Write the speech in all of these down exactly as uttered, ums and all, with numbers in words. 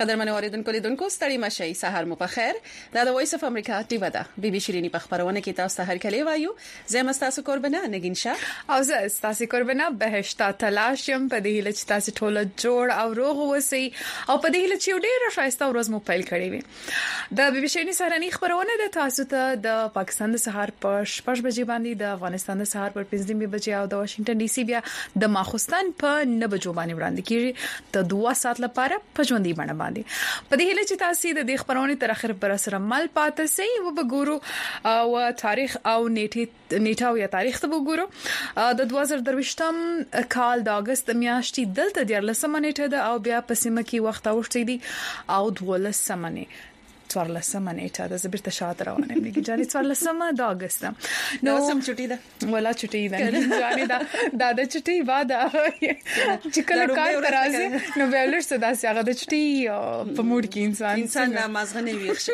قدرمن اوریدونکو لیدونکو ستړي مشي سحر مو په خیر دا د وایس اف امریکا ټیو ده بي بي شيريني په خبرونه کې تاسو ته هر کله وایو زه مستاسو قربانه نگین شاه او زه تاسو قربانه بهشتا تلاشم په دې لچ تاسو ټوله جوړ او روغ وسی او په دې لچ یو ډیر شایسته ورځ مو پیل کړی وي د بي بي شيريني سهارني خبرونه د تاسو ته د پاکستان د سحر په شپږ بجې باندې د افغانستان د سحر پر پنځه بجې او د واشنگټن ډي سي بیا د ماخوستان په نه بجو باندې وړاندې کیږي د دوه ساعت لپاره په ژوندۍ باندې باندې په دې هله چې تاسو د دې خبرونه تر اخر پر سره مل پاتې سي و وګورو او تاریخ او نیټه نیټه او یا تاریخ ته وګورو د دوه زره درويشتم کال د اگست میاشتې دلته د لسمه نیټه ده او بیا په سیمه کې وخت اوښتي دي او دولسمه نیټه څوارلسمه نیټه د زبرت شاته روانه مې کې جاني څوارلسمه د اگست نو سم چټي ده ولا چټي ده جاني دا د د چټي واده چې کله کار ترازي نو ویلر صدا سي هغه د چټي په موډ کې انسان انسان د مازغه نه ویښ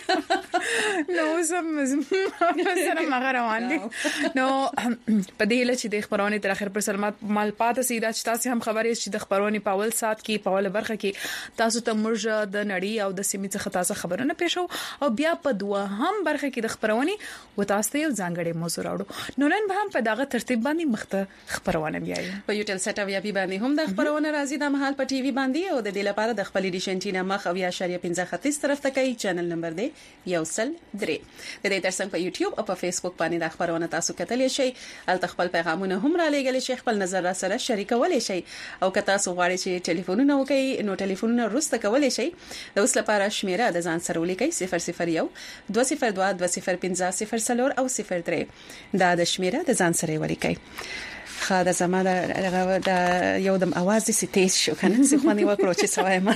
شي نو سم سره مغه روان دي نو په دې لچ د خبرونه تر اخر پر سلامت مال پاتې سي دا چې تاسو هم خبرې چې د خبرونه په اول سات کې په اول برخه کې تاسو ته مرجه د نړۍ او د سیمې څخه تاسو خبرونه پېښو او بیا په دوه هم برخه کې د خبرونه و تاسو ته یو ځانګړی موضوع راوړو نو نن به هم په دغه ترتیب باندې مخته خبرونه بیاي په یوټل سټ او یا پی باندې هم د خبرونه راځي د محل په ټي وي باندې او د دې لپاره د خپل ډیشن ټینا مخ او یا شریعه پنځه ختیځ طرف ته کوي چینل نمبر دی یو سل درې د دې ترڅنګ په یوټیوب او په فیسبوک باندې د خبرونه تاسو کتلی شئ ال خپل پیغامونه هم را لېږل شئ خپل نظر را سره شریکولای شئ او که تاسو غواړئ چې ټلیفونونه وکړئ نو ټلیفونونه روسته کولای شئ د اوس لپاره شمیره د ځان سره ولیکئ صفر صفر یو دوه صفر دوه دوه صفر پنځه صفر صفر او صفر درې دا د شمیره د ځان سره ولیکئ خاله زما د یو دم आवाज سي تیز شو کنه زه خو نه وکړو چې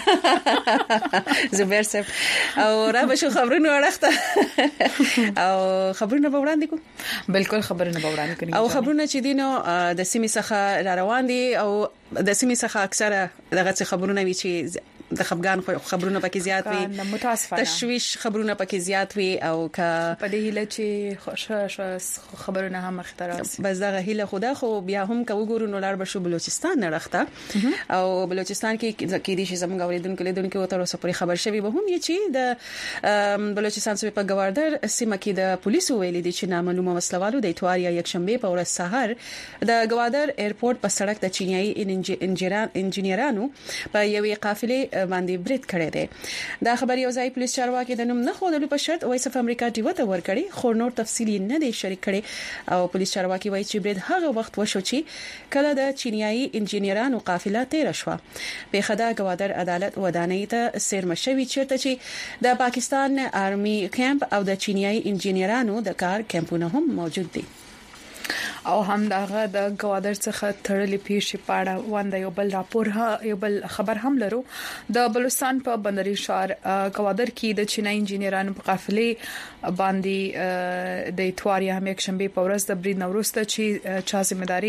سوایم زبر سب او را به شو خبرونه ورخته او خبرونه به وړاندې کوم بالکل خبرونه به وړاندې کوي او خبرونه چې دینو د سیمې څخه را روان دي او د سیمې څخه اکثره دغه خبرونه وی چې د خپګان خبرونه پکې زیات وي متاسفانه تشويش خبرونه پکې زیات وي او کا په دې هله چې خوشاله خبرونه هم اختراس بس دا هله خدا خو بیا هم کو ګورو نو لار بشو بلوچستان نه راخته او بلوچستان کې کې دي چې زموږ اوریدونکو لیدونکو ته اوسه پوری خبر شوی به هم یی چې د بلوچستان صوبې په گوردر سیمه کې د پولیسو ویلي دي چې نامعلومه وسلوالو د اتواریا یک شنبه په ورځ سحر د گوردر ایرپورټ په سړک د چینایي انجینرانو په یوې قافلې باندې برید کړی دی دا خبر یو ځای پولیس چارواکي د نوم نه خودلو په شرط وایس اف امریکا ټي وی ته ورکړي خو نور تفصیلی نه دی شریک کړي او پولیس چارواکي وایي چې برید هغه وخت وشو چې کله د چینایي انجینرانو قافله تیر شو په خدا گوادر عدالت ودانۍ ته سرمشوي چیرته چې د پاکستان آرمي کیمپ او د چینایي انجینرانو د کار کیمپونه هم موجود دي او هم دغه د گوادر څخه تړلې پیښې پاړه وانده یو بل راپور یو بل خبر هم لرو د بلوچستان په بندري شهر گوادر کې د چینایي انجینرانو په قافلې باندې د اتواریا هم یک شنبه په ورځ د برید نوروسته چې چا ځمېداري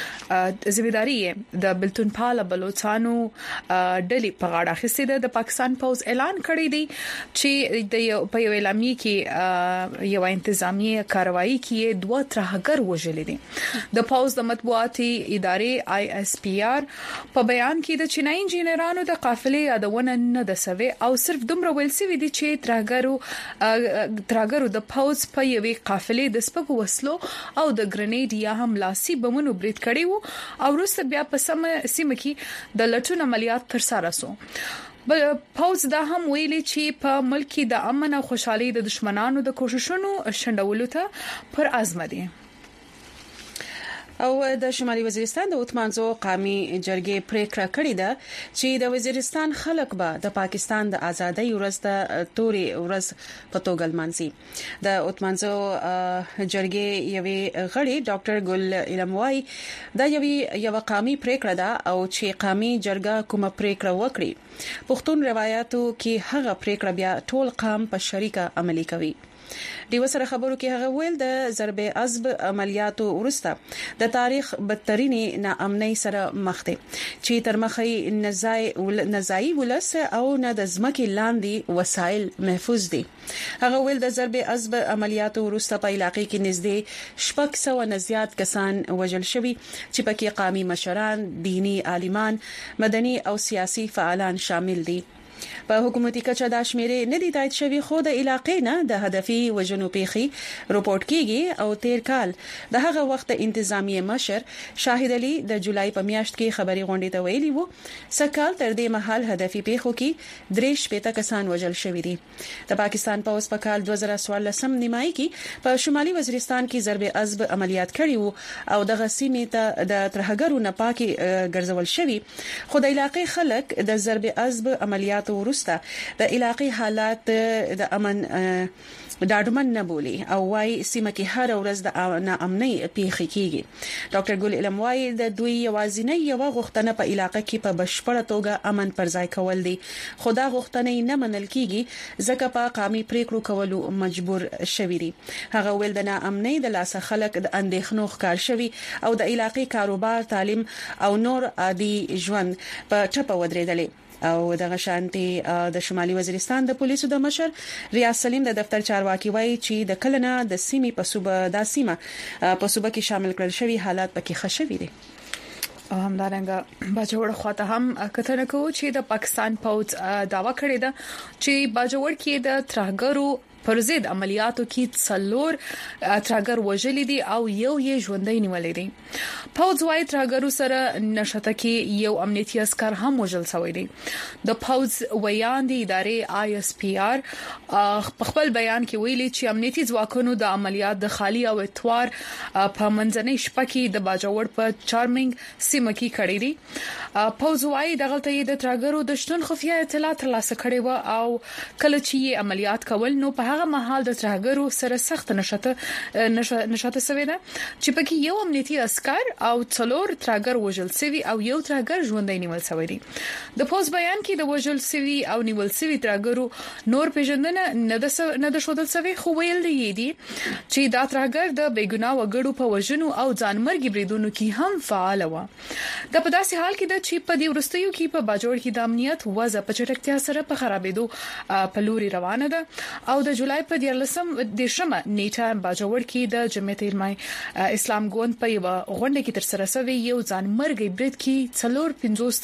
ځمېداري د بلتون پاله بلوچستانو ډلې په غاړه اخیستې ده د پاکستان پوز اعلان کړی دی چې د په یو اعلامیه کې یو انتظامی کاروایی کې دوه ترهګر وژل دي د پاوز د مطبوعاتي ادارې آی اس پی آر په بیان کې د چینایي انجینرانو د قافلې یادونه نه د سوي او صرف دومره ویل سوي دي چې ترهګرو ترهګرو د پاوز په یوې قافلې د سپکو وسلو او د ګرنیډ یا هم لاسي بمونو برید کړي وو او وروسته بیا په سم سیمه کې د لټون عملیات ترسره شو بل پاوز دا هم ویلي چې په ملک کې د امن او خوشحالي د دشمنانو د کوششونو شندولو ته پر عزم دي او د شمالي وزیرستان د اوتمانزو قومي جرګې پریکړه کړې ده چې د وزیرستان خلک به د پاکستان د ازادۍ ورځ د توري ورځ په توګه لمانځي د اوتمانزو جرګې یوې غړي ډاکټر ګل علموای دا یوې یو قومي پریکړه ده او چې قومي جرګه کومه پریکړه وکړي پښتون روایتو کې هغه پریکړه بیا ټول قوم په شریکه عملي کوي دیو سره خبرو کې هغه ویل د ضرب عصب عملیاتو ورسته د تاریخ بدترینی ناامنۍ سره مخ دي چې تر مخې نزای نزای ولس او نه د ځمکې لاندې وسایل محفوظ دي هغه ویل د ضرب عصب عملیاتو ورسته په علاقې کې نږدې شپږ سوه نه زیات کسان وژل شوي چې پکې قومي مشران دینی عالمان مدني او سیاسي فعالان شامل دي په حکومتي کچه د شمیرې نه دي تایید شوی خو د علاقې نه د هدفي وژنو پیخي رپورت کیږي او تیر کال د هغه وخت انتظامی مشر شاهد علي د جولای په میاشت کې خبري غونډې ته ویلي وو سکهال تر دې مهال هدفي پیخو کې درې شپږ کسان وژل شوی دي د پاکستان پولیس په کال دوه زره څوارلس نیمایي کې په شمالي وزیرستان کې ضرب عضب عملیات کړي وو او د غسیمې ته د ترهګرو نه پاکي ګرځول شوی خو د علاقې خلک د ضرب عضب عملیاتو وروسته د علاقې حالات د امن ډاډمن نه بولی او وايي سیمه کې هر ورځ د ناامنۍ پیښې کیږي ډاکټر ګل علم وايي د دوی یوازینی یو غوښتنه په علاقې کې په بشپړه توګه امن پر ځای کول دي خدا غوښتنې نه منل کیږي ځکه په قامي پریکړو کولو مجبور شوی دي هغه ویل د ناامنۍ د لاسه خلک د اندېښنو ښکار شوی او د علاقې کاروبار تعلیم او نور عادي ژوند په ټپه ودرېدلې او دغه شانتي د شمالي وزیرستان د پولیسو د مشر ریاض سلیم د دفتر چارواکي وایي چې د کلنه د سیمې په صوبه د سیمه په صوبه کې شامل کړل شوی حالات پکې خښوي دي او همدارنګه باجوړ خواته هم کتنه کوي چې د پاکستان پوز داوا کړی دا چې باجوړ کې د ترهګرو پر ضد عملیاتو کې څلور ترهګر وژلي دي او یو یې ژوندۍ نیولې دي پوز وايي ترهګرو سره نشته کې یو امنیتي عسكر هم وژل شوی دی د پوز ویان دی ادارې آی اس پی آر په خپل بیان کې ویلي چې امنیتي ځواکونو د عملیات د خالي او اتوار په منځنۍ شپه کې د باجوړ په چارمنګ سیمه کې کړی دی پوز وايي دغه ته د ترهګرو د شتون خفیه اطلاعات ترلاسه کړي و او کله چې عملیات کول نو په هغه مهال د ترهګرو سره سخت نشته نشته سوي ده چې پکې یو امنیتي عسكر او څلور ترهګر وژل سوي او یو ترهګر ژوندۍ نیول سوی دی د پوز بیان کې د وژل سوي او نیول سوي ترهګرو نور پیژندنه نه د نه د شودل سوي خو ویل دی چې دا ترهګر د بیګناه وګړو په وژنو او ځانمرګي بریدونو کې هم فعال و د په داسې حال کې د چې په دې ورستیو کې په باجوړ کې د امنیت وضع په چټکتیا سره په خرابېدو په لوري روانه ده او د جولای په دیارلسم د شمه نیټه باجوړ کې د جمعیت علماء اسلام ګوند په یو غونډه کې تر سره شوی یو ځانمرګي برید کې څلور پنځوس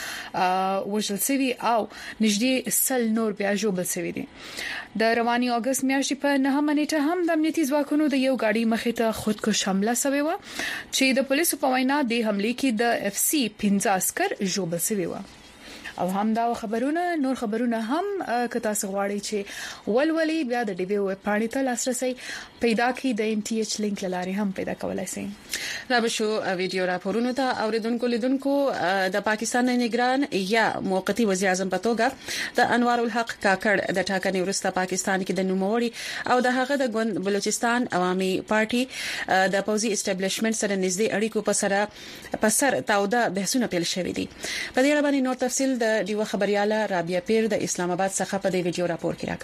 تنه وژل شوی او نږدې سل نور بیا ژوبل شوی دي د رواني اگست میاشتې په نهمه نیټه هم د امنیتي ځواکونو د یو گاډي مخې ته خودکش حمله شوی و چې د پولیسو په وینا د حمله کې د اف سی پنځه عسكر ژوبل شوی و او هم دا خبرونه نور خبرونه هم که تاسو غواړئ چې ولولي بیا د ډي بي ویب پاڼې ته لاسرسي پیدا کړئ د ام ټي ایچ لینک لاري هم پیدا کولای شئ را به شو ویډیو راپورونو ته اوریدونکو لیدونکو د پاکستان نگران یا موقتی وزیر اعظم په توګه د انوار الحق کاکړ د ټاکنې وروسته پاکستان کې د نوموړي او د هغه د ګوند بلوچستان عوامي پارټي د پوزي اسټابلیشمنت سره نږدې اړیکو په سره په سر تاوده بحثونه پیل شوې دي په دې اړه باندې نور تفصیل د دیو خبرياله رابعه پیر د اسلام آباد څخه په دې ویډیو راپور کې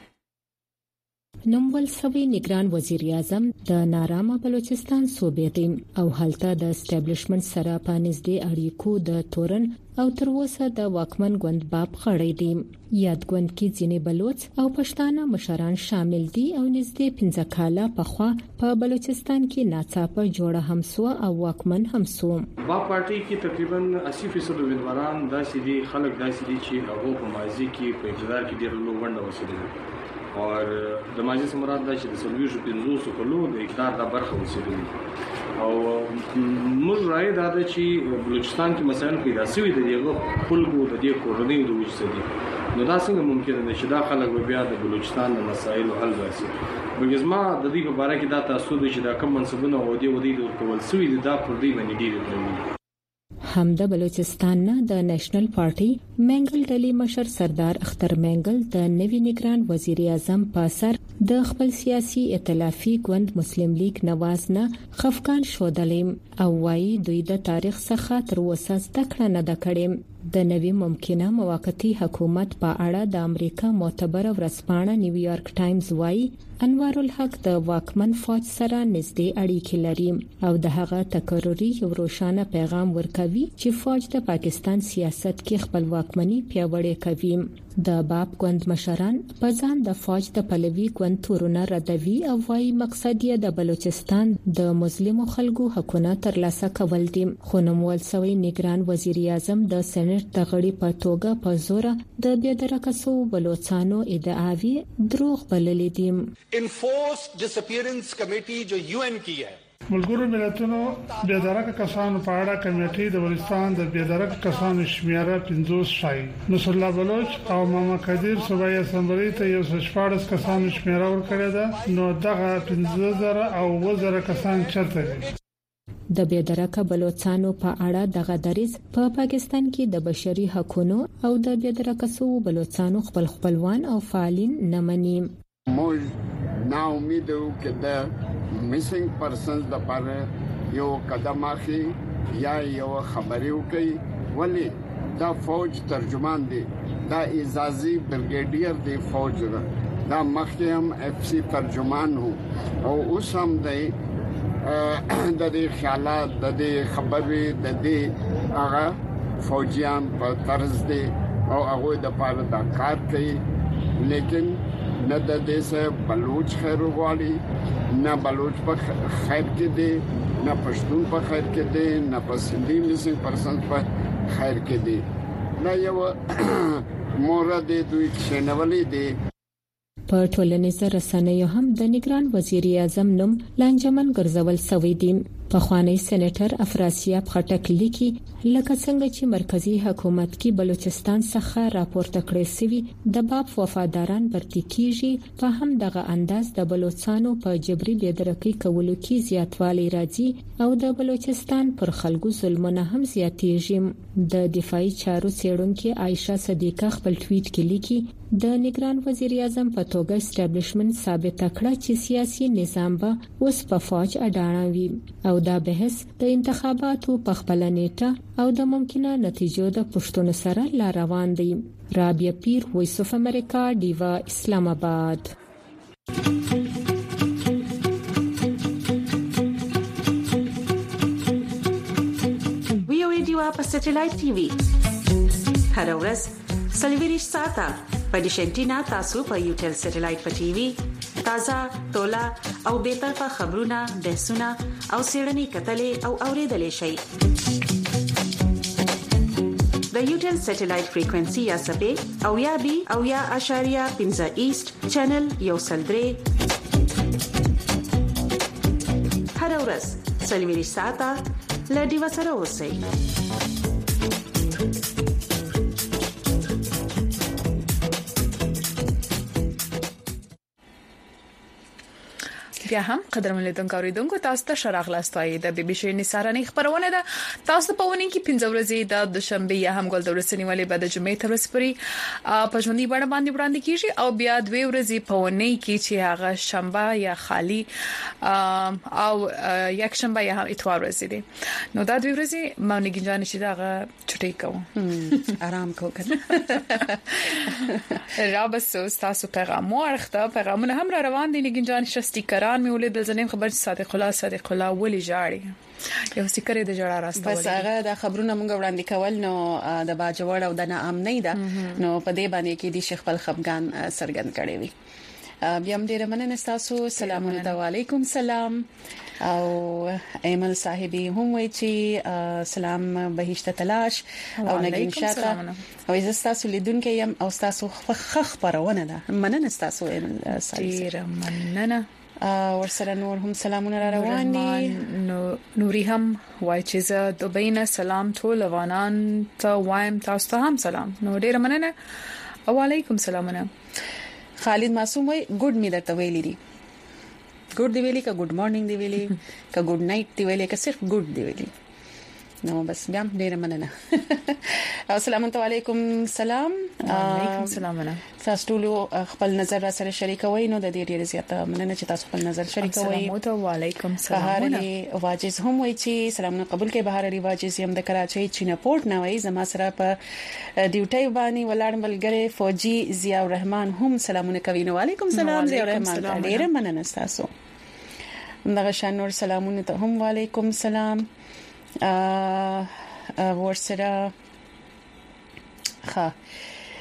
راکړي نومول سوي نگران وزیر اعظم د نارامه بلوچستان صوبې ټیم او هلته د اسټابلیشمنت سره په نږدې اړیکو د تورن او تر اوسه د واکمن ګوند باب خړې دي یاد ګوند کې ځینې بلوچ او پښتانه مشران شامل دي او نږدې پنځه کاله پخوا په بلوچستان کې ناڅاپه جوړه همسو او واکمن همسو با پارټي کې تقریبا اسی فیصد امیدواران داسې دي خلک داسې دي چې هغه په ماضي کې په اقتدار کې ډېر لوړ ونډه وسیدل اور د ماضي سمراد د چې د سلويشو پنځوسو کلو د اقتدار د برخه وسیدل او موږ راي دا چې بلوچستان کې مسایل پیدا شوي دي هغه خلکو د دې کورنۍ د وجودي نو دا څنګه ممکن ده چې دا خلک بیا د بلوچستان د مسایلو حل واسي بګزما د دې په اړه کې دا تاسو د چې دا کوم منصبونه و دي و دي د کول سوي دي دا پر دې باندې ډیر دي هم د بلوچستان نه د نېشنل پارټي منګل ډلې مشر سردار اختر منګل د نوی نگران وزیر اعظم په سر د خپل سیاسي ائتلافي ګوند مسلم لیگ نواز نه خفقان شودلیم او وايي دوی د تاریخ څخه تر اوسه ذکر نه د کړم د نوی ممکنه موقتی حکومت په اړه د امریکا معتبر ورځپاڼه نیویارک ټایمز وايي انوار الحق د واکمن فوج سره نږدې اړیکې لري او د هغه تکراري یو روښانه پیغام ورکوي چې فوج د پاکستان سیاست کې خپل واکمني پیاوړې کوي د باب ګوند مشران په ځان د فوج د پلوي ګوند تورونه ردوي او وايي مقصد یې د بلوچستان د مسلمو خلکو حقوقونه ترلاسه کول دي. خو نومول سوی نگران وزیر اعظم د سېنات د غړي په توګه په زور د بېدرکسو بلوچستانو ادعاوي دروغ بللې دي. Enforced disappearance committee जो UN की है ملګرو ملتونو بېدرکه کسانو په اړه کمیټې د بلوچستان د بېدرکه کسانو شمیره پنځوس شای نصر الله بلوچ او محمد قدیر صوبایي اسمبلی ته یو څو شپږ کسانو شمیره ورکړه ده نو دغه پنځه زره او اووه زره کسان چرته دي. د بېدرکه بلوچستانو په اړه دغه دریځ په پا پاکستان کې د بشري حقوقو او د بېدرکه سو بلوچستانو خپل خپلوان او فعالین نه مني. موږ نا امید یو چې د मिसिंग पर्सनस د پر یو قدم اخی یا یو خبري وکي ولی دا فوج ترجمان دی دا اعزازي برګیډیر دی فوج دا, دا مخیم اف سی ترجمان هو او اوس هم دی د دې خیالات د دې خبري د دې هغه فوجیان په طرز دی او هغه د پاره دا کار کوي لیکن نه د دې سه بلوچ خیر غواړي نه بلوچ په خیر کې دي نه پښتون په خیر کې دي نه په سندي مسنګ پرسن په خیر کې دي نه یو مورد دوی شنولې دي. په ټولنیزو رسنیو هم د نگران وزیر اعظم نوم لانجمن ګرځول شوی دی. په خوانی سېنیټر افراسیاب خټک لیکي لکه څنګه چې مرکزی حکومت کې بلوچستان څخه راپورته کړی سوي د باب وفاداران برتی کیږي په هم دغه انداز د بلوچستانو په جبري بېدرکۍ کولو کې زیاتوالی راځي او د بلوچستان پر خلکو ظلمونه هم زیاتېږي. د دفاعي چارو څېړونکې عائشه صدیقه خپل ټویټ کې لیکي د نگران وزیر اعظم په توګه اسټابلیشمنت ثابت کړه چې سیاسي نظام به اوس په فوج اډانوي او دا بحث د انتخاباتو په خپل نیټه او د ممکنه نتیجو د پښتون سره لا روان دي. رابعه پیر، وایس اف امریکا، ډیوا، اسلام آباد. وی او ډیوا په سټلایټ ټي وي هر ورځ سلویریش ساته په ډیشنټینا تاسو په یوټل سټلایټ په ټي وي تازه تولا او به طرفه خبرونه بحثونه او سیړنی کتلې او اوریدلې شي. د یوټل سټلایټ فریکوئنسي یا سبې او یا بي او یا اشاریه پنځه ایست چینل یو سلدري هر ورځ سلویریش ساته لډي وسره اوسئ. بیا هم قدرمن لیدونکو اوریدونکو تاسو ته شراغ لاستوي د بي بي سي نثارانه خبرونه ده تاسو په ونی کې پنځه ورځې د دوشنبه یا هم ګل د ورځې نیولې بعد د جمعې تر ورځې پورې په ژوندۍ باندې باندې وړاندې کیږي او بیا دوه ورځې په ونی کې چې هغه شنبه یا خالی او یک شنبه یا هم اتوار ورځې دي نو دا دوه ورځې مونږ ګنجان شي دا چټي کوو آرام کوو کنه را بس تاسو پیغام ورخته پیغامونه هم را روان دي ګنجان شستي کران مې ولید د زنیم خبر صادق الله صادق الله ولي جاړي یو سکرې د جړه راستول بس هغه د خبرونه مونږ وړاندې کول نو د باجوړ او د نام نه ده نو په دې باندې کې د شیخ خپل خفغان سرګند کړي وي. بیا هم ډیره مننه تاسو. سلام علیکم. سلام او ایمل صاحبي هم وی چې سلام بهشته تلاش او نګین شاته او عزت تاسو لیدونکو يم او تاسو خخ پرونه ده مننه تاسو ایمل صاحب ډیره مننه. ورسره نور هم سلامونه را روان دي. نو نوري هم وای چې زه دوبینه سلام ټول افغانان ته وایم تاسو ته هم سلام. نو ډیره مننه. وعلیکم سلامونه. خالد معصوم وای ګډ می درته ویلې دي ګډ دی ویلي کا ګډ مارنینګ دی ویلي کا ګډ نایټ دی ویلي کا صرف ګډ دی ویلي نو بس بیا ډیره مننه. السلام علیکم. سلام علیکم. سلامونه. تاسو ټول خپل نظر را سره شریکوي نو د دې ډیره زیاته مننه چې تاسو خپل نظر شریکوي. السلام علیکم. سلامونه. واجز هم وای چې سلامونه قبول کړي. بهر علی واجز هم د کراچۍ چینه پورت نه وای زما سره په ډیوټي باندې ولاړ ملګری فوجي ضیاء الرحمن هم سلامونه کوي. نو علیکم سلام ضیاء الرحمن ډیره مننه تاسو. دغه شان نور سلامونه ته هم وعلیکم سلام. ا ورسره ښه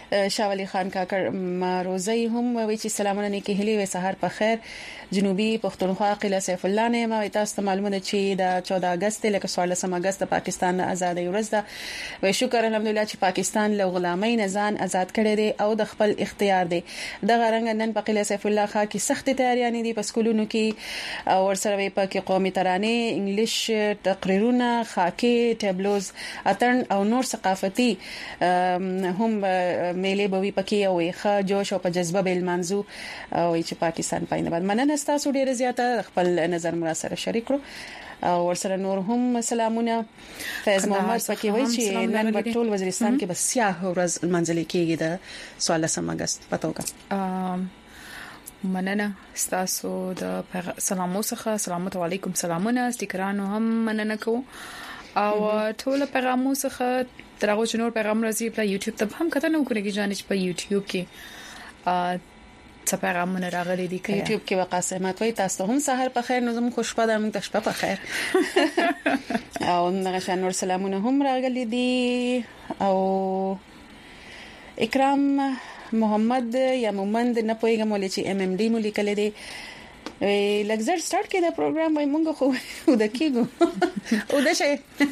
شاه علي خان کاکړ ماروزی هم وی چې سلامونه نیکی هلي وي سحر په خیر جنوبي پښتونخوا قلعه سیف الله نه ما تاسو ته معلومه چې د چودہ اگست لکه څوارلسم اگست د پاکستان آزادۍ ورځ ده وی شکر الحمدلله چې پاکستان له غلامۍ نه ځان آزاد کړی دی او د خپل اختیار دی د غرنګ نن په قلعه سیف الله خان کې سخت تیاریانې دي په سکولونو کې او ورسره په کې قومي ترانه انګلیش تقریرونه خاکي ټابلوز اتن او نور ثقافتي هم میلې بوي پکې او ښه جوش او په جذبه بل منځو او چې پاکستان پاینه بعد مننه تاسو ډیره زیاته خپل نظر مرا سره شریک کړو او ورسره نور هم سلامونه فیض محمد پکې وایي چې نن په ټول وزیرستان کې بس سیاه ورځ منځلې کېږي د څوارلسم اگست پتوګه مننه تاسو د سلامو څخه سلام علیکم سلامونه استیکرانو هم مننه کو او ټول پیغامو څخه ترغه جنور پیغام راځي په یوټیوب ته هم کته نو کوي چې په یوټیوب کې څه پیغامونه راغلي دي کې یوټیوب کې وقاسمات وای تاسو هم سحر په خیر نو زموږ خوشبخته موږ ته شپه په خیر او نغشان نور سلامونه هم راغلي دي او اکرام محمد یا مومند نه پويګم ولې چې ام ام ډي مو لیکل دي لګزر سٹارټ کړه دا پروګرام وای مونږ خو د کېګو او د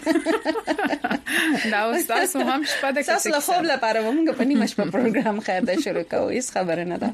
شي دا تاسو هم شپه د تاسو له خوب لپاره مونږ په نیمه شپه پروګرام خیر ده شروع کوو هیڅ خبره نه ده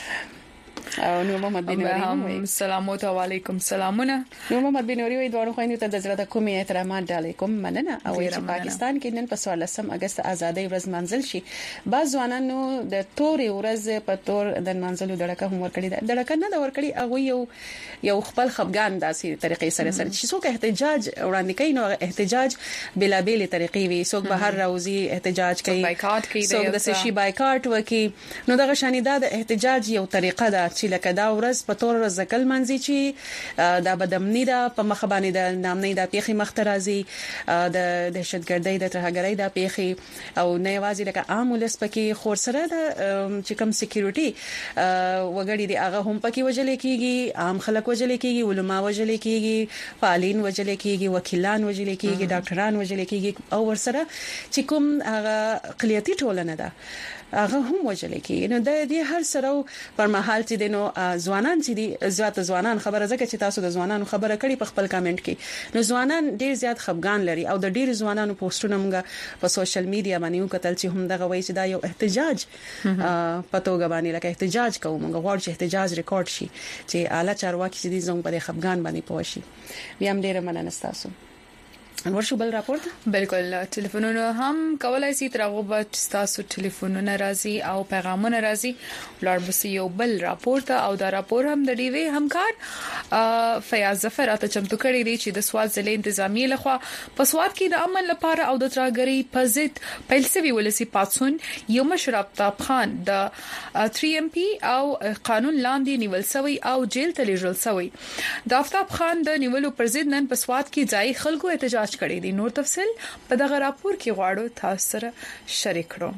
او نو محمد بنوري هم سلام علیکم سلامونه نو محمد بنوري وي دوه خويندو ته د زړه د کومې احترامات علیکم مننه او چې پاکستان کې نن په څوارلسم اگست آزادۍ ورځ منځل شي بعض ځوانانو د تورې ورځ په تور د منځلو دړکه هم ورکړي ده دړکه نه دا ورکړي هغه یو یو خپل خپګان داسې طریقې سره سره چې څوک احتجاج وړاندې کوي نو احتجاج بلا بیل طریقې وي څوک بهر راوځي احتجاج کوي بایکاټ کوي څوک د سشي بایکاټ وکي نو دغه شانیدا د احتجاج یو طریقه ده چې لکه دا ورځ په تور ورځ ځکل منځي چې دا بدمنی دا په مخ باندې د نامنۍ د پیخي مخترازي د دهشتګردۍ د ترهګرۍ د پیخي او نه یوازې لکه عام ولس پکې خور سره د چې کوم سکیورټي وګړي دی هغه هم پکې وجل کېږي عام خلک وجل کېږي علما وجل کېږي فعالین وجل کېږي وکیلان وجل کېږي ډاکټران وجل کېږي او ورسره چې کوم هغه اقلیتي ټولنه ده هغه هم وجل کېږي نو د دې هر سره پر مهال چې دینو ځوانان چې دي زیات ځوانان خبره زکه چې تاسو د ځوانانو خبره کړي په خپل کامنټ کې نو ځوانان ډیر زیات خفګان لري او د ډیر ځوانانو پوسټونه موږ په سوشل میډیا باندې یو کتل چې هم دغه وایي چې دا یو احتجاج پتوګه باندې لکه احتجاج کوو موږ غواړو چې احتجاج ریکارډ شي چې اعلی چارواکي چې دي زموږ په خفګان باندې پوښي بیا هم ډیر مننه تاسو انور شو بل راپورټ بالکل ټلیفونونه هم کولای شي ترغه به تاسو ټلیفونونه راځي او پیغامونه راځي ولر بس یو بل راپورټ او دا راپور هم د ډي وی همکار فیاض ظفر ته چمتو کړی دی چې د سواد ضلع انتظامی لخوا په سواد کې د امن لپاره او د ترهګری په ضد پیلسوي ولسی پاتسون یو مشر افتاب خان د تھری ایم پی او قانون لاندې نیول شوی او جیل ته لیږل شوی د افتاب خان د نیولو پر ضد نن په سواد کې ځای خلکو احتجاج کړی دی نور تفصیل په دغه راپور کې غواړو تاسو سره شریک کړو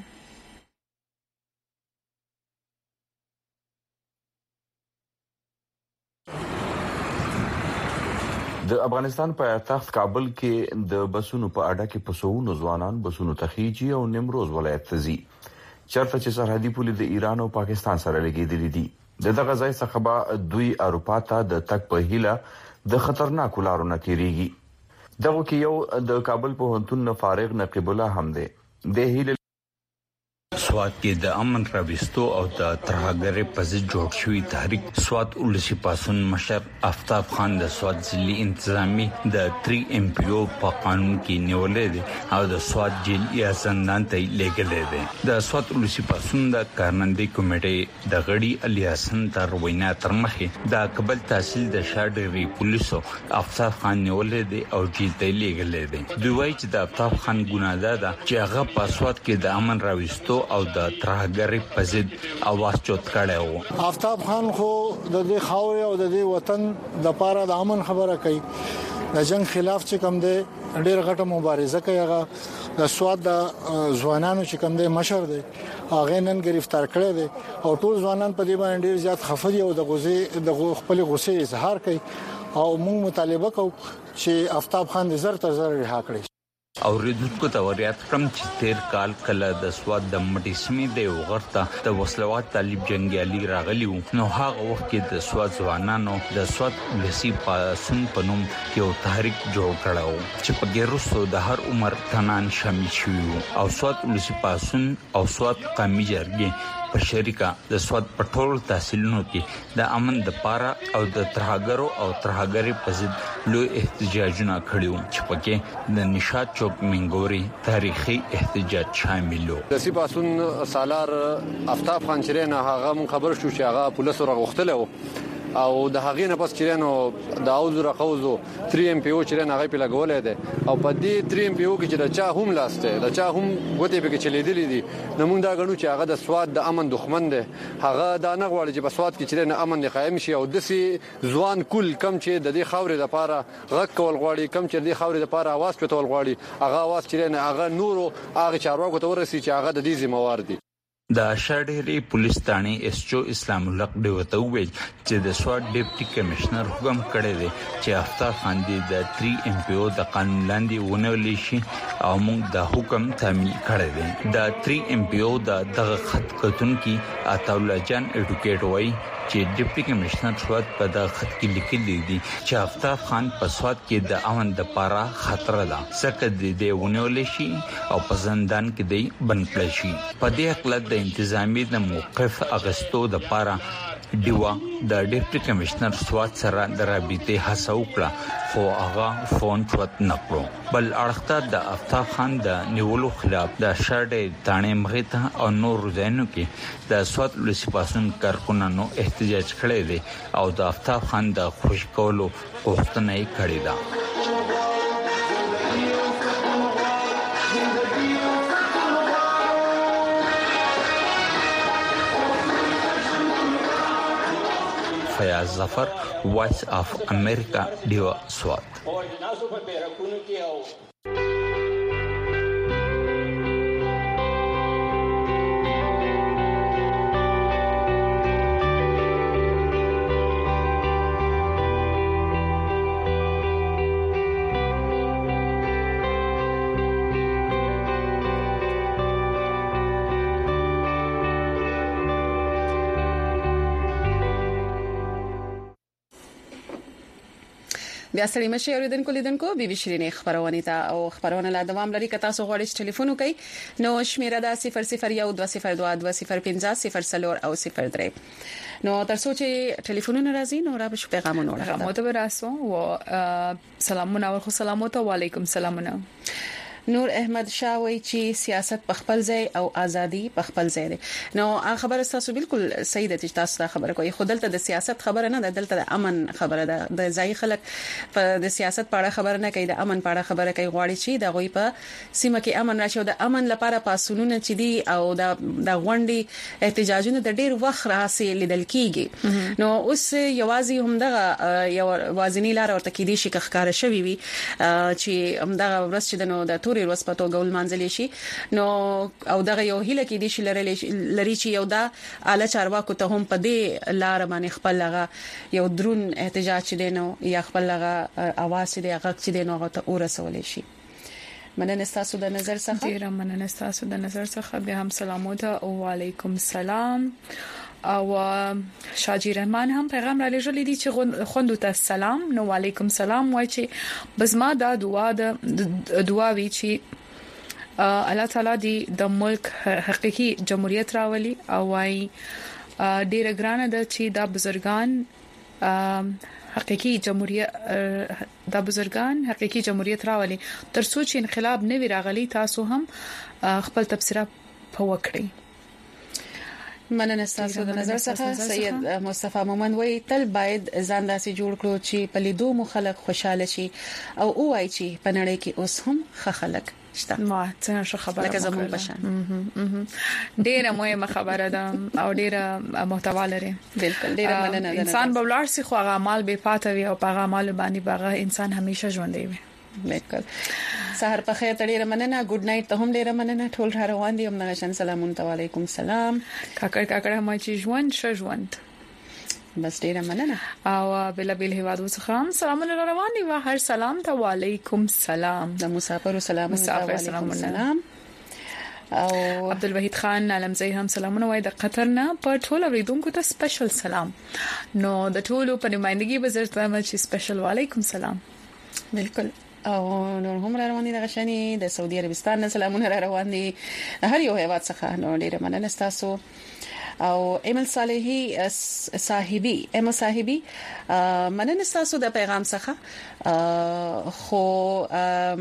د افغانستان په تخت کابل کې د بسونو په اډه کې پسوونو ځوانان بسونو تخیجی او نیمروز ولایت ته ځي چرته چې سرحدي پولې د ایران او پاکستان سره لګیدلې دي د دغه ځای څخه به دوی اروپا ته د تک په هیله د خطرناک لارو نه تیریږي دغه کې یو د کابل په هنتون نه فارغ نقیب الله هم دی د هیله سواد کې د امن راوستو او د ترهګرۍ په ضد جوړ شوی تحریک سواد ولسی پاسون مشر افتاب خان د سواد ضلع انتظامی د تھری ایم پی او په قانون کې نیولې دي او د سواد جیل یا زندان ته لېږلې دي د سواد ولسی پاسون د کارمندۍ کمیټې د غړي علي حسن تر وینا تر مخه د کابل تحصیل د شاډری پولیسو افتاب خان نیولې دي او جیل ته لېږلې دي دوی وايي چې د افتاب خان ګناه ده چې هغه په سواد کې د امن راوستو او د ترهګری په ضد اواز چوت کړي وو افتاب خان خو د دې خاور او د دې وطن د پاره د امن خبره کوي د جنگ خلاف چې کوم دی ډېر غټه مبارزه کوي هغه د سواد د ځوانانو چې کوم دی مشر دی هغه نن گرفتار کړی دی او ټول ځوانان په دې باندې ډېر زیات خفه دي او د غوسه د خپل غوسه اظهار کوي او موږ مطالبه کوو چې افتاب خان د زر تر زر رها کړي او ردوکو ته وريات کم چې تیر کال کله د سواد د مټي سیمې د وغړتا د وسلوات طالب جنگیالي راغلی وو نو هغه وخت کې د سواد ځوانانو د سواد ولسی پاسون پنوم یو تحریک جوړ کړو چې په ګیروسو د هر عمر تنان شامل شوی او سواد ولسی پاسون او سواد قومي جرګې په شریکه د سواد پټول تحصیلونو کې د امن د پاره او د ترهګرو او ترهګری په ضد لوی احتجاجونه کړیو چې پکې د نشاط چوک منګوري تاریخي احتجاج شامل وو د سی پاسون سالار افتاب خان چرنه هغه مون خبر شو چې هغه پولیسو راغختله وو او د هغې نه پس چرنه د اوز راقوزو تری ام پی او چرنه هغه په لګولې ده او په دې تری ام پی او کې چې د چا هم لاسته د چا هم غوته به کې چلیدلې دي نو موږ دا غنو چې هغه د سواد د امن دښمن ده هغه دا نه غواړي چې په سواد کې چرنه امن قائم شي او د سي ځوان کل کم چې د دې خاورې لپاره غږ کول غواړي کم چې د دې خاورې لپاره आवाज پټول غواړي هغه आवाज چرنه هغه نورو هغه چارواکو ته ورسي چې هغه د دې ذمہوار دي د شړډيري پولیس ثاني اس او اسلام الحق دی وته ویل چې د سواد ډیپټي کمشنر حکم کړی دی چې افتاب خان دی د تری ام پی او د قانون لاندې ونولې شي او موږ د حکم تعمیل کړی دی د تری ام پی او د دغه خط کتون کې عطاءالله جان اډوکیټ وای چې ډیپټي کمشنر سواد په د خط کې لیکلي دي چې افتاب خان په سواد کې د امن د پاره خطر ده څخه د دې ونولې شي او په زندان کې دی بند کړی شي په دې حق د انتظامی د موقف اغستو د پاره دیوا د ډیپټي کمشنر سواد سره د رابطې هڅه وکړه خو هغه فون چوت نکړو بل اړخته د افتاب خان د نیولو خلاف د شړډې تانه مغته او نور ځینو کې د سواد ولسی پاسون کارکونانو احتجاج کړی دی او د افتاب خان د خوش کولو غوښتنه یې کړې ده فیاض ظفر وایس اف امریکا دیو سواد بیا ستړي مشه اوریدونکو لیدونکو بي بي شيرين خبرونه تا او خبرونه لا دوام لري کتا سو غوړی ټلیفون کوي نو شمیره دا صفر صفر یو دوه صفر دوه دوه صفر پنځه صفر سلور او صفر درې نو ترڅو چې ټلیفونونه راځي نو را به پیغامونه راغمو ته راسو او سلامونه او سلامونه وعلیکم سلامونه نور احمد شاه وای چې سیاست په خپل ځای او ازادي په خپل ځای ده نو خبره تاسو بالکل صحیح ده چې تاسو خبره کوي خودلته د سیاست خبره نه ده دلته د امن خبره ده د ځای خلک په د سیاست په اړه خبره نه کوي د امن په اړه خبره کوي غواړي چې د غوي په سیمه کې امن راشي او د امن لپاره پاسونونه چې دي او د د غونډي احتجاجونه د ډیر وخت راځي لیدل کیږي نو اوس یوازې هم دغه یو وازنی لار ورته کې دي چې ښکار شوی وي چې هم دغه ورځ چې د نو د توري ورځ په توګه ولمانځل شي نو او دغه یو هیله کې دي چې لري چې یو دا اعلی چارواکو ته هم په دې لار باندې خپل لغه یو درون احتجاج دي نو یا خپل لغه اواز دي هغه چې دي نو ته ورسول شي مننه تاسو د نظر څخه ډیر مننه تاسو د نظر څخه به هم سلامونه او وعلیکم السلام او شاجی رحمان هم پیغام را لېږلی دي چې خوندو ته سلام نو وعلیکم سلام وای چې بزما دا دعا د دعا وی چې الله تعالی دې د ملک حقيقي جمهوریت راولي او وای ډیر ګرانه ده چې دا بزرګان حقيقي جمهوریت د بزرګان حقيقي جمهوریت راولي تر څو چې انقلاب نه وی راغلی تاسو هم خپل تبصره په وکړئ مننه تاسو د نظر څخه سید مصطفی مومن وای تل باید ځان داسې جوړ کړو چې په لیدو مخالک خوشاله شي او وای چې په نړۍ کې اوس هم ښه خلک شته ما څنګه شو خبره لکه زموږ بشان ډیره مهمه خبره ده او ډیره محتوا لري بالکل ډیره مننه انسان بولار سي خو هغه مال به پاتې وي او هغه مال باندې هغه انسان همیشه ژوندۍ وي بالکل سحر په خیر ډیره مننه ګډ نایټ ته هم ډیره مننه ټول روان دي هم نغشن سلامونه علیکم سلام کاکړ کاکړ هم چې ژوند ش ژوند بس ډیره مننه. او بل بل هوادو څخه هم سلامونه روان دي. و هر سلام ته وعليكم سلام. د مسافر سلام مسافر سلام سلام. او عبدالوحید خان علمزی هم سلامونه وای د قطر نه په ټول اوریدونکو ته سپیشل سلام. نو د ټولو په نمائندګي وزارت ته چې سپیشل وعلیکم سلام. بالکل. او نور هم را روان دي د غشنی د سعودي عربستان نه سلامونه را روان دي هر یو هیواد څخه. نو ډیره مننه تاسو. او ایمل صالحی صاحبی ایمل صاحبی مننه تاسو د پیغام څخه. خو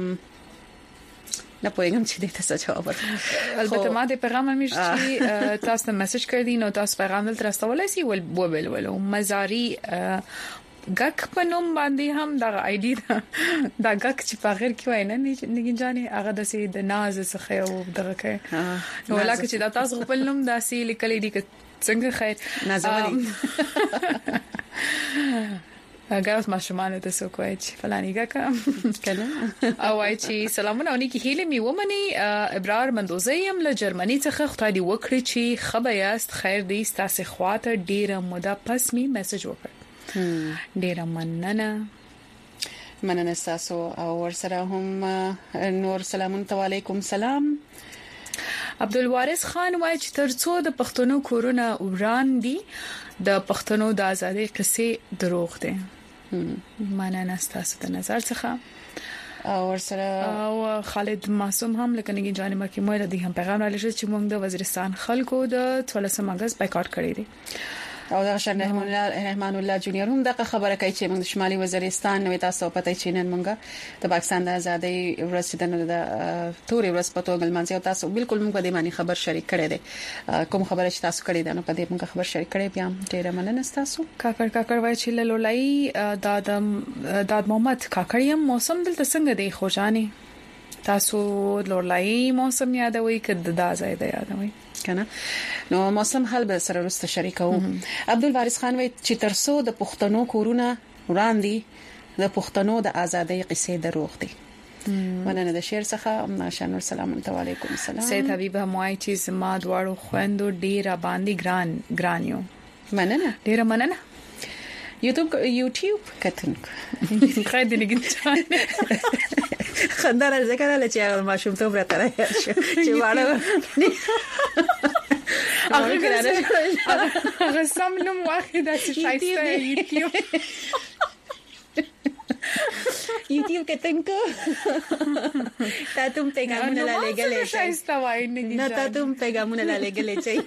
نه پوهیږم چې دې ته څه جواب ورکړم. البته ما د پیغام مې چې تاسو ته میسج کړی نو تاسو پیغام دلته راستولای شئ ول وبل ولو مزاری غک په نوم باندې هم د آی ډی دا غک چې په غیر کې وای نه نه جاني هغه د سي د ناز څخه او دغه کوي نو ولکه چې دا تاسو خپل نوم داسې لیکلې دي که څنګه خیر نازولي هغه ما شمانه ته سو کوي چې فلاني غک کنه او وای چې سلامونه ونی کې هیله می ومني ابرار مندوزی هم له جرمني څخه خدای دې وکړي چې خبر یاست خیر دې تاسو خواته ډیره موده پس می میسج وکړ. ډیره مننه مننه تاسو او ورسره هم نور سلامونه علیکم سلام. عبدالوارث خان وایي چې ترڅو د پښتنو کورونه وران دي د پښتنو د ازادۍ قصې دروغ دي. مننه تاسو د نظر څخه. او ورسره او خالد معصوم هم لکه نګی جانمه کې مې ردی هم پیغام رالیږي چې موږ د وزیرستان خلکو د څوارلسم اگست بایکاټ کړی دی. او دا شان رحمان الله رحمان الله جونیور هم دغه خبره کوي چې موږ د شمالي وزیرستان نو تاسو پته چې نن موږ د پاکستان د ازادۍ ورځ د توري ورځ په توګه لمانځو. تاسو بالکل موږ د معنی خبر شریک کړی دی. کوم خبره چې تاسو کړی ده نو په دې موږ خبر شریک کړی بیا ډیره مننه تاسو. کاکړ کاکړ وای چې لولای دادم داد محمد کاکړیم موسم دلته څنګه دی خوشاني تاسو لولای موسم یادوي کده دا ځای دی یادوي کنه نو موسم حل به سره رسته شریکو. عبدالوارث خان وای چې ترسو د پښتنو کورونه وړاندې د پښتنو د ازادۍ قصې دروغ دي. مننه د شعر څخه ناشانور سلام علیکم سلام. سید حبیب همای چې زما دواړو خويندو ډیر باندې ګران ګرانیو. مننه ډیر مننه. یوټیوب یوټیوب کتونکو خیر دې لګیږي خندره ذکر له چې ما شوم ته برته راځي چې واړه هغه سم نوم واخد چې شایسته یوټیوب یوټیوب کتونکو تاسو پیغامونه لا لګلې شایسته وای نه تاسو پیغامونه لا لګلې چې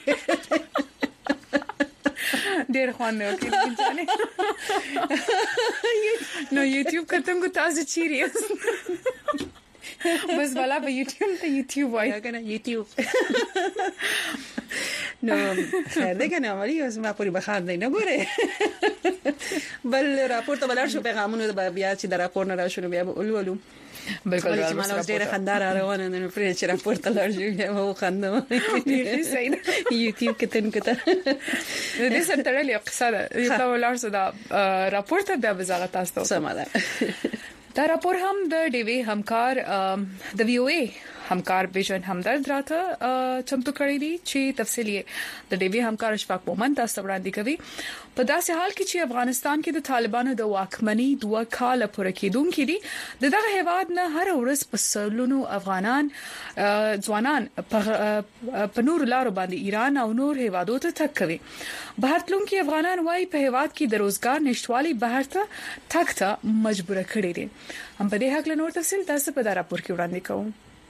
ډېر خوان نه وکړي ځانه نو یوټیوب کتونکو تاسو چیرې بس بلا په یوټیوب ته یوټیوب وای کنه یوټیوب نو خیر ده کنه ولی اوس ما پوری بخار دی نه ګوره بل راپور ته بلار شو پیغامونه بیا چې د راپور نه راشو بیا ولولو بالکل چې مانو ډېر خندار روانه نه پرې چې راپور ته لار شو بیا و خندم یوټیوب کې تن کته دې سره ترلې قصه ده یو ولار صدا راپور ته بیا بزاغه تاسو سماده دا راپور هم د ډي وی همکار د وی او ای همکار ویژن همدرد راته چمتو کړی دي چې تفصیلی د ډي وی همکار اشفاق مومن تاسو وړاندې کوي. په داسې حال کې چې افغانستان کې د طالبانو د واکمنۍ دوه کال پوره کېدونکې دي دغه هیواد نه هر ورځ په سلونو افغانان ځوانان په نور لارو باندې ایران او نور هیوادو ته تک کوي. بهر تلونکي افغانان وايي په هیواد کې د روزګار نشټوالي بهر ته تک ته مجبور کړي دي. هم په دې حق له نور تفصیل تاسو په دا راپور کې وړاندې کوم.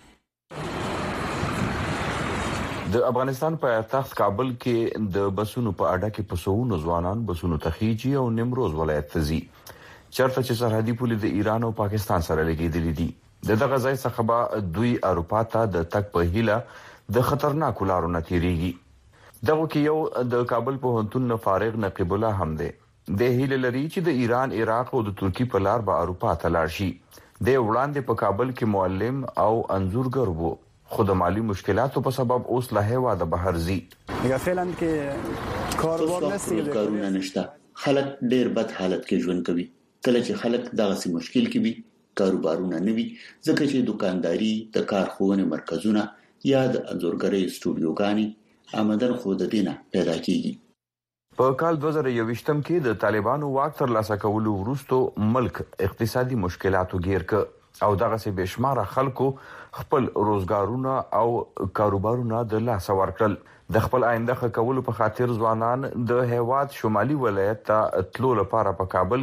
د افغانستان په تخت کابل کې د بسونو په اډه کې پسوونو ځوانان بسونو تخیجی او نیمروز ولایت ته ځي چرته چې سرحدي پولې د ایران او پاکستان سره لګیدلې دي. دغه ځای څخه به دوی اروپا ته د تک په هیله د خطرناک لارو نه تیریږي. دغه کې یو د کابل په هنتون فارغ نقیب الله هم دی. د هیله لري چې د ایران عراق او د ترکی په لار به اروپا ته لاړ شي. د وړاندې په کابل کې معلم او انځورګر وو خو د مالی مشکلاتو په سبب اوس له هوا د بهر زی. یا فعلا کې کاروبار نشي کارونه نشته. خلک ډېر بد حالت کې ژوند کوي. کله چې خلک دغه سي مشکل کې وي کاروبارونه نه وي ځکه چې دکانداري د کارخونه مرکزونه یا د انځورګرۍ سټوډیوګانی آمدن خو د دینه پیدا کیږي. په کال دوه زره یوویشتم کې د طالبانو واک ترلاسه کولو وروسته ملک اقتصادي مشکلاتو گیر ک او دغه سه بشمار خلکو خپل روزګارونه او کاروبارونه د لاس ورکړل. د خپل آینده ښه کولو په خاطر ځوانان د هیواد شمالي ولایت ته تلو لپاره په کابل